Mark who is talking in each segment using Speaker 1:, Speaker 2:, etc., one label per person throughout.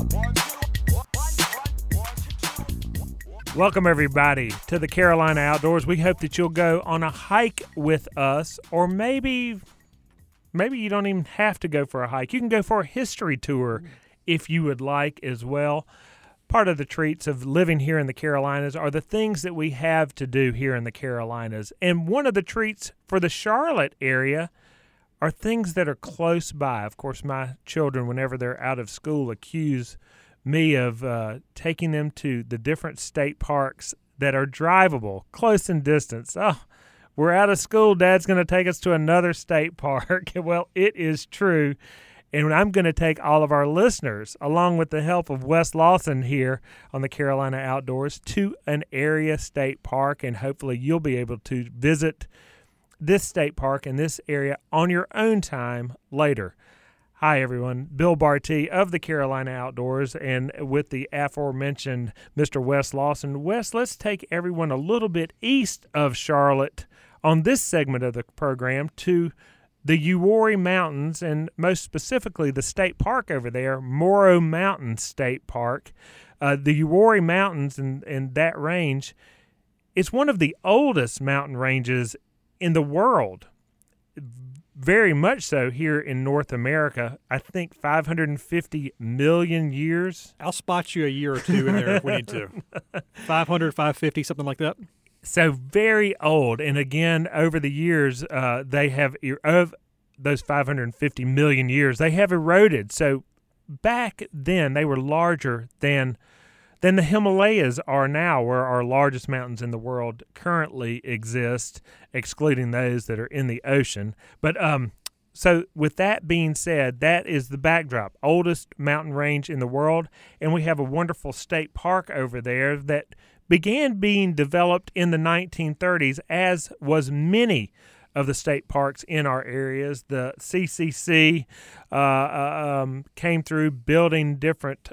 Speaker 1: Welcome, everybody, to the Carolina Outdoors. We hope that you'll go on a hike with us, or maybe you don't even have to go for a hike. You can go for a history tour if you would like as well. Part of the treats of living here in the Carolinas are the things that we have to do here in the Carolinas. And one of the treats for the Charlotte area are things that are close by. Of course, my children, whenever they're out of school, accuse me of taking them to the different state parks that are drivable, close in distance. Oh, we're out of school. Dad's going to take us to another state park. Well, it is true. And I'm going to take all of our listeners, along with the help of Wes Lawson here on the Carolina Outdoors, to an area state park. And hopefully you'll be able to visit this state park in this area on your own time later. Hi, everyone. Bill Barty of the Carolina Outdoors, and with the aforementioned Mr. Wes Lawson. Wes, let's take everyone a little bit east of Charlotte on this segment of the program to the Uwharrie Mountains, and most specifically the state park over there, Morrow Mountain State Park. The Uwharrie Mountains and that range is one of the oldest mountain ranges in the world. Very much so here in North America. I think 550 million years.
Speaker 2: I'll spot you a year or two in there if we need to. 500, 550, something like that.
Speaker 1: So very old. And again, over the years, they have, of those 550 million years, they have eroded. So back then, they were larger than the Himalayas are now, where our largest mountains in the world currently exist, excluding those that are in the ocean. But so with that being said, that is the backdrop, oldest mountain range in the world, and we have a wonderful state park over there that began being developed in the 1930s, as was many of the state parks in our areas. The CCC came through building different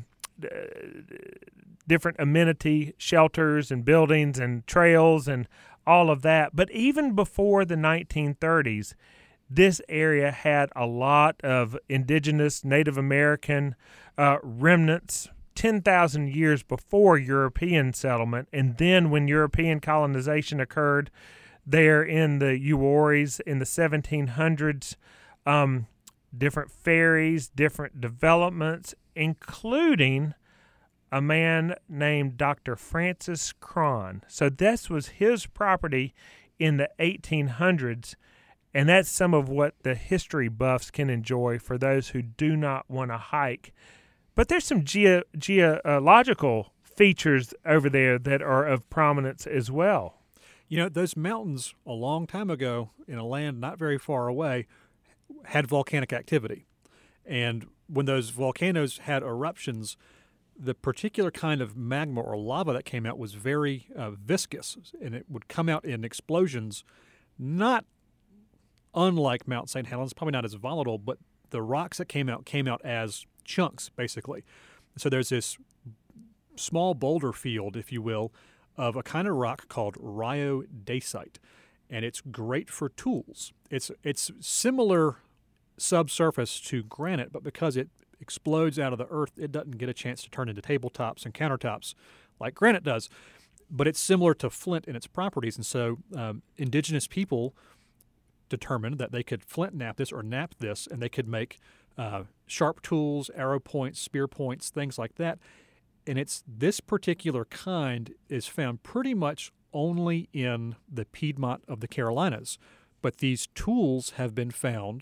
Speaker 1: amenity shelters and buildings and trails and all of that. But even before the 1930s, this area had a lot of indigenous Native American remnants 10,000 years before European settlement. And then when European colonization occurred there in the Uwharries in the 1700s, different ferries, different developments, including a man named Dr. Francis Cron. So this was his property in the 1800s, and that's some of what the history buffs can enjoy for those who do not want to hike. But there's some geological features over there that are of prominence as well.
Speaker 2: You know, those mountains a long time ago in a land not very far away had volcanic activity. And when those volcanoes had eruptions, the particular kind of magma or lava that came out was very viscous, and it would come out in explosions, not unlike Mount St. Helens, probably not as volatile, but the rocks that came out as chunks, basically. So there's this small boulder field, if you will, of a kind of rock called rhyodacite, and it's great for tools. It's similar subsurface to granite, but because it explodes out of the earth, it doesn't get a chance to turn into tabletops and countertops like granite does. But it's similar to flint in its properties, and so indigenous people determined that they could flint nap this or nap this, and they could make sharp tools, arrow points, spear points, things like that. And it's this particular kind is found pretty much only in the Piedmont of the Carolinas. But these tools have been found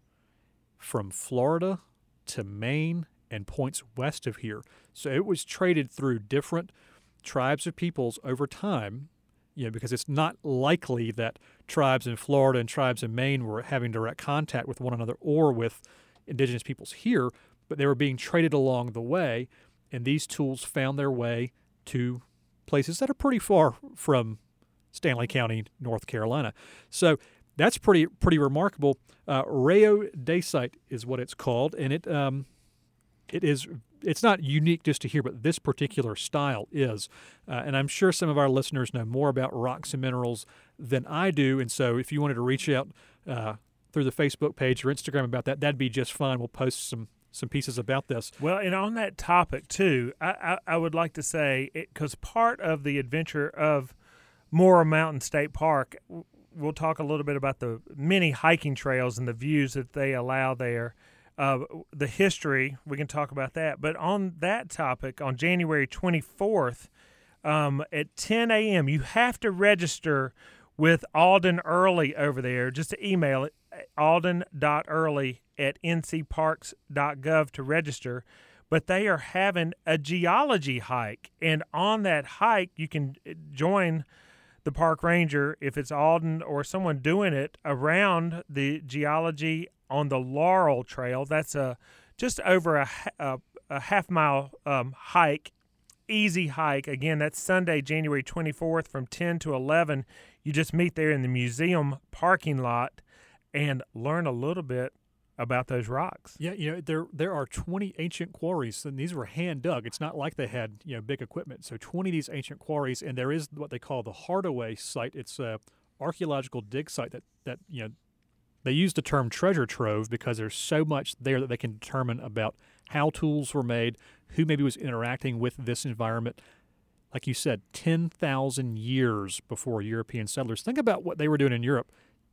Speaker 2: from Florida to Maine and points west of here. So it was traded through different tribes of peoples over time, because it's not likely that tribes in Florida and tribes in Maine were having direct contact with one another or with indigenous peoples here, but they were being traded along the way, and these tools found their way to places that are pretty far from Stanley County, North Carolina. So that's pretty remarkable. Rhyodacite is what it's called, and it's not unique just to here, but this particular style is. And I'm sure some of our listeners know more about rocks and minerals than I do, and so if you wanted to reach out through the Facebook page or Instagram about that, that'd be just fine. We'll post some some pieces about this.
Speaker 1: Well, and on that topic too, I would like to say, because part of the adventure of Mora Mountain State Park, we'll talk a little bit about the many hiking trails and the views that they allow there. The history, we can talk about that. But on that topic, on January 24th at 10 a.m., you have to register with Alden Early over there. Just to email it, alden.early@ncparks.gov to register. But they are having a geology hike. And on that hike, you can join the park ranger, if it's Alden or someone doing it, around the geology on the Laurel Trail. That's just over a half-mile hike, easy hike. Again, that's Sunday, January 24th from 10 to 11. You just meet there in the museum parking lot and learn a little bit about those rocks.
Speaker 2: Yeah, there are 20 ancient quarries, and these were hand dug. It's not like they had big equipment. So 20 of these ancient quarries, and there is what they call the Hardaway site. It's a archaeological dig site that they use the term treasure trove because there's so much there that they can determine about how tools were made, who maybe was interacting with this environment. Like you said, 10,000 years before European settlers. Think about what they were doing in Europe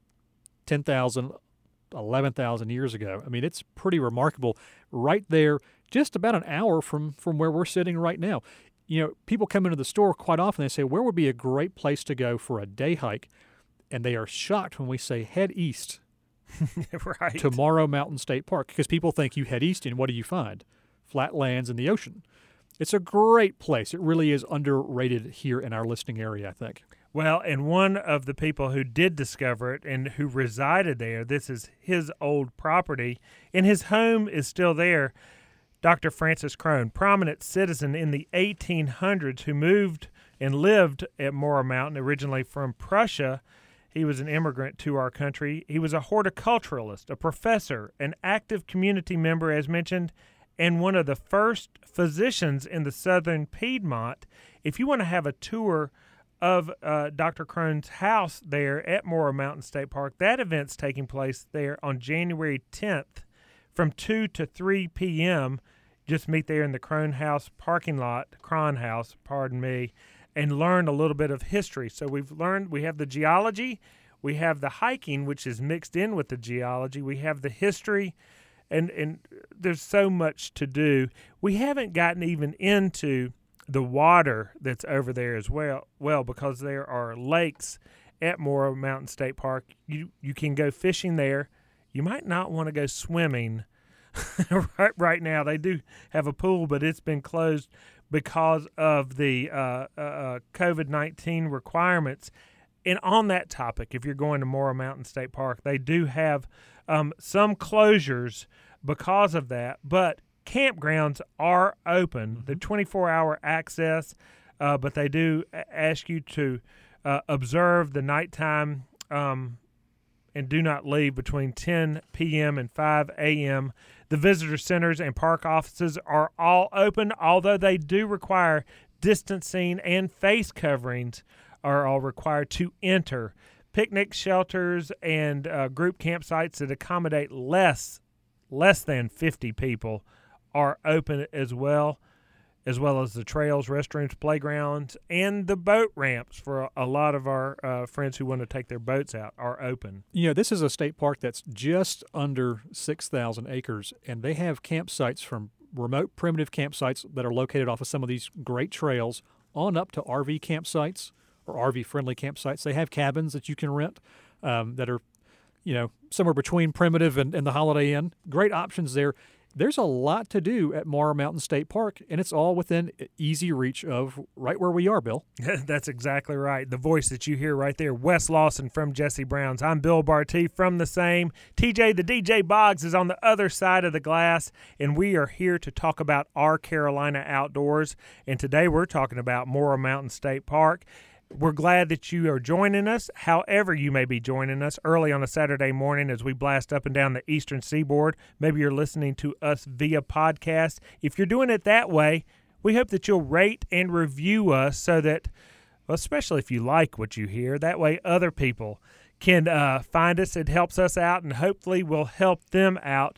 Speaker 2: 10,000, 11,000 years ago. I mean, it's pretty remarkable. Right there, just about an hour from where we're sitting right now. People come into the store quite often. They say, where would be a great place to go for a day hike? And they are shocked when we say head east.
Speaker 1: Right.
Speaker 2: To Mora Mountain State Park, because people think you head east and what do you find? Flatlands and the ocean. It's a great place. It really is underrated here in our listening area, I think.
Speaker 1: Well, and one of the people who did discover it and who resided there, this is his old property, and his home is still there, Dr. Francis Krone, prominent citizen in the 1800s who moved and lived at Mora Mountain, originally from Prussia. He was an immigrant to our country. He was a horticulturalist, a professor, an active community member, as mentioned, and one of the first physicians in the southern Piedmont. If you want to have a tour of Dr. Krone's house there at Mora Mountain State Park, that event's taking place there on January 10th from 2 to 3 p.m. Just meet there in the Krone House parking lot, and learn a little bit of history. So we have the geology, we have the hiking, which is mixed in with the geology, we have the history, and there's so much to do. We haven't gotten even into the water that's over there as well, because there are lakes at Mora Mountain State Park. You can go fishing there. You might not want to go swimming right now. They do have a pool, but it's been closed because of the COVID-19 requirements. And on that topic, if you're going to Mora Mountain State Park, they do have some closures because of that, but campgrounds are open. They're 24-hour access, but they do ask you to observe the nighttime and do not leave between 10 p.m. and 5 a.m. The visitor centers and park offices are all open, although they do require distancing and face coverings are all required to enter. Picnic shelters and group campsites that accommodate less than 50 people are open as well as the trails, restrooms, playgrounds, and the boat ramps for a lot of our friends who want to take their boats out are open.
Speaker 2: This is a state park that's just under 6,000 acres, and they have campsites from remote primitive campsites that are located off of some of these great trails on up to RV campsites or RV-friendly campsites. They have cabins that you can rent that are, somewhere between primitive and the Holiday Inn. Great options there. There's a lot to do at Mora Mountain State Park, and it's all within easy reach of right where we are, Bill.
Speaker 1: That's exactly right. The voice that you hear right there, Wes Lawson from Jesse Brown's. I'm Bill Barty from the same. TJ the DJ Boggs is on the other side of the glass, and we are here to talk about our Carolina outdoors. And today we're talking about Mora Mountain State Park. We're glad that you are joining us, however you may be joining us early on a Saturday morning as we blast up and down the eastern seaboard. Maybe you're listening to us via podcast. If you're doing it that way, we hope that you'll rate and review us so that, especially if you like what you hear, that way other people can find us. It helps us out, and hopefully we'll help them out.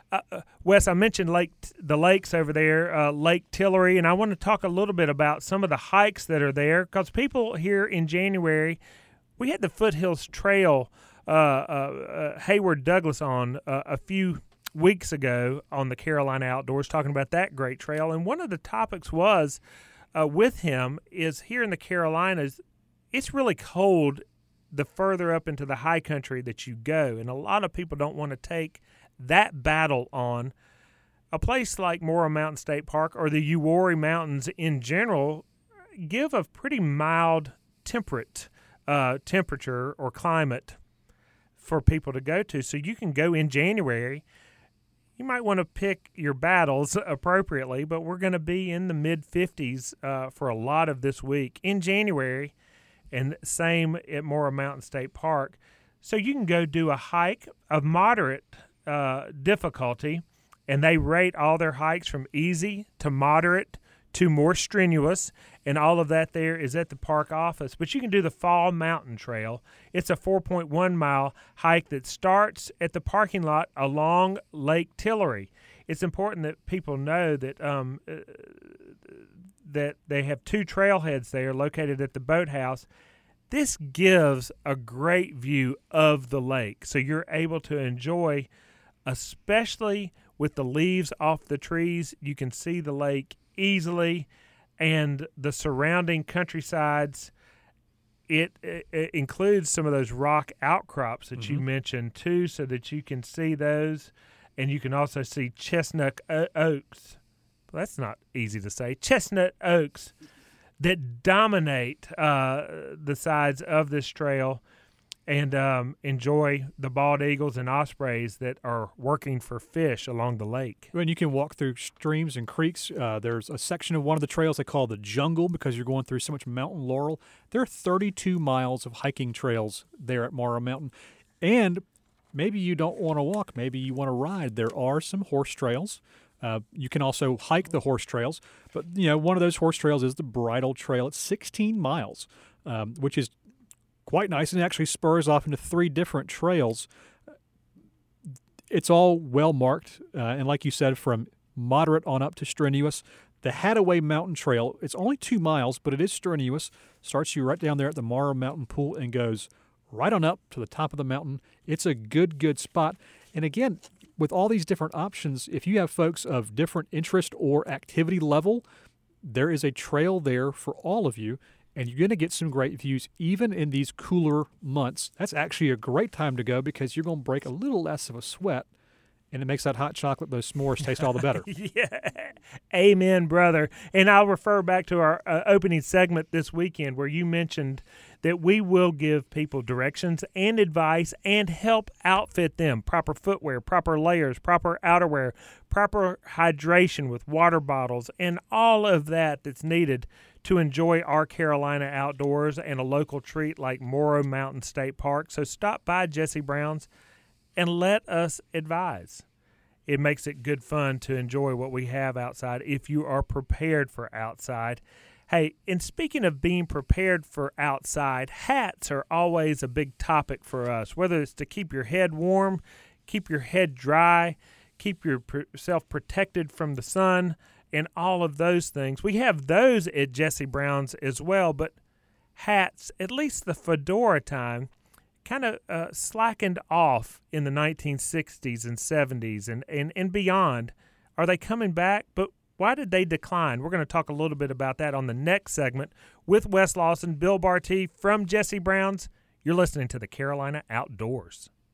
Speaker 1: Wes, I mentioned the lakes over there, Lake Tillery, and I want to talk a little bit about some of the hikes that are there because people here in January, we had the Foothills Trail, Hayward Douglas on a few weeks ago on the Carolina Outdoors talking about that great trail, and one of the topics was with him is here in the Carolinas, it's really cold the further up into the high country that you go, and a lot of people don't want to take that battle on. A place like Morrow Mountain State Park or the Uwharrie Mountains in general give a pretty mild temperate temperature or climate for people to go to. So you can go in January. You might want to pick your battles appropriately, but we're going to be in the mid-50s for a lot of this week in January, and same at Morrow Mountain State Park. So you can go do a hike of moderate difficulty, and they rate all their hikes from easy to moderate to more strenuous, and all of that there is at the park office. But you can do the Fall Mountain Trail. It's a 4.1-mile hike that starts at the parking lot along Lake Tillery. It's important that people know that that they have two trailheads there located at the boathouse. This gives a great view of the lake, so you're able to enjoy, especially with the leaves off the trees, you can see the lake easily, and the surrounding countrysides. It includes some of those rock outcrops that you mentioned too, so that you can see those, and you can also see chestnut oaks. Well, that's not easy to say. Chestnut oaks that dominate the sides of this trail, and enjoy the bald eagles and ospreys that are working for fish along the lake.
Speaker 2: And you can walk through streams and creeks. There's a section of one of the trails they call the jungle because you're going through so much mountain laurel. There are 32 miles of hiking trails there at Morrow Mountain. And maybe you don't want to walk. Maybe you want to ride. There are some horse trails. You can also hike the horse trails. But, one of those horse trails is the Bridle Trail. It's 16 miles, which is quite nice, and actually spurs off into 3 different trails. It's all well marked, and like you said, from moderate on up to strenuous. The Hadaway Mountain Trail, it's only 2 miles, but it is strenuous. Starts you right down there at the Morrow Mountain Pool and goes right on up to the top of the mountain. It's a good spot. And again, with all these different options, if you have folks of different interest or activity level, there is a trail there for all of you. And you're going to get some great views even in these cooler months. That's actually a great time to go because you're going to break a little less of a sweat, and it makes that hot chocolate, those s'mores, taste all the better.
Speaker 1: Yeah. Amen, brother. And I'll refer back to our opening segment this weekend where you mentioned that we will give people directions and advice and help outfit them. Proper footwear, proper layers, proper outerwear, proper hydration with water bottles, and all of that that's needed to enjoy our Carolina outdoors and a local treat like Morrow Mountain State Park. So stop by Jesse Brown's and let us advise. It makes it good fun to enjoy what we have outside if you are prepared for outside. Hey, and speaking of being prepared for outside, hats are always a big topic for us, whether it's to keep your head warm, keep your head dry, keep yourself protected from the sun, and all of those things. We have those at Jesse Brown's as well, but hats, at least the fedora time, kind of slackened off in the 1960s and 70s and beyond. Are they coming back? But why did they decline? We're going to talk a little bit about that on the next segment with Wes Lawson, Bill Barty from Jesse Brown's. You're listening to the Carolina Outdoors.